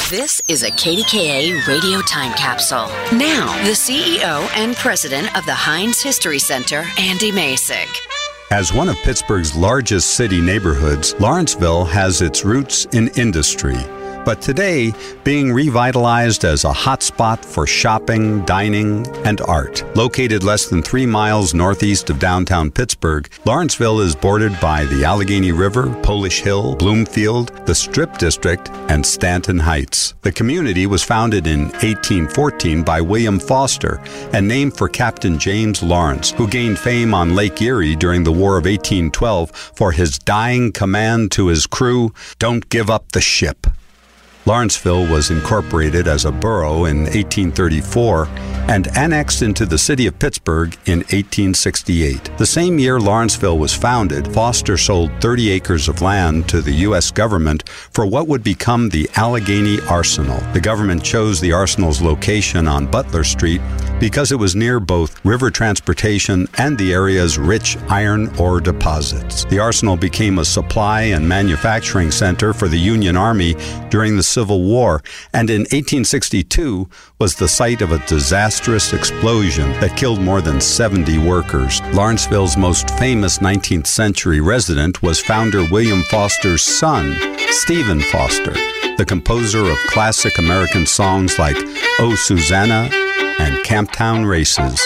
This is a KDKA radio time capsule. Now, the CEO and president of the Heinz History Center, Andy Masek. As one of Pittsburgh's largest city neighborhoods, Lawrenceville has its roots in industry. But today, being revitalized as a hotspot for shopping, dining, and art. Located less than 3 miles northeast of downtown Pittsburgh, Lawrenceville is bordered by the Allegheny River, Polish Hill, Bloomfield, the Strip District, and Stanton Heights. The community was founded in 1814 by William Foster and named for Captain James Lawrence, who gained fame on Lake Erie during the War of 1812 for his dying command to his crew, "Don't give up the ship." Lawrenceville was incorporated as a borough in 1834 and annexed into the city of Pittsburgh in 1868. The same year Lawrenceville was founded, Foster sold 30 acres of land to the U.S. government for what would become the Allegheny Arsenal. The government chose the arsenal's location on Butler Street because it was near both river transportation and the area's rich iron ore deposits. The arsenal became a supply and manufacturing center for the Union Army during the Civil War, and in 1862 was the site of a disastrous explosion that killed more than 70 workers. Lawrenceville's most famous 19th century resident was founder William Foster's son, Stephen Foster, the composer of classic American songs like "Oh Susanna" and "Camptown Races."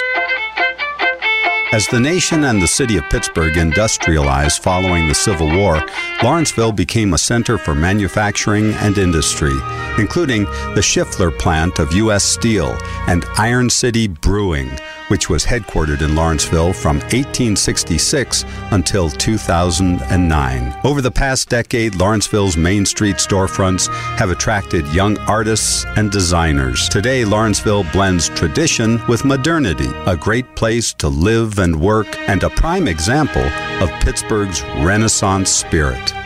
As the nation and the city of Pittsburgh industrialized following the Civil War, Lawrenceville became a center for manufacturing and industry, including the Schiffler plant of U.S. Steel and Iron City Brewing, which was headquartered in Lawrenceville from 1866 until 2009. Over the past decade, Lawrenceville's Main Street storefronts have attracted young artists and designers. Today, Lawrenceville blends tradition with modernity, a great place to live and work, and a prime example of Pittsburgh's Renaissance spirit.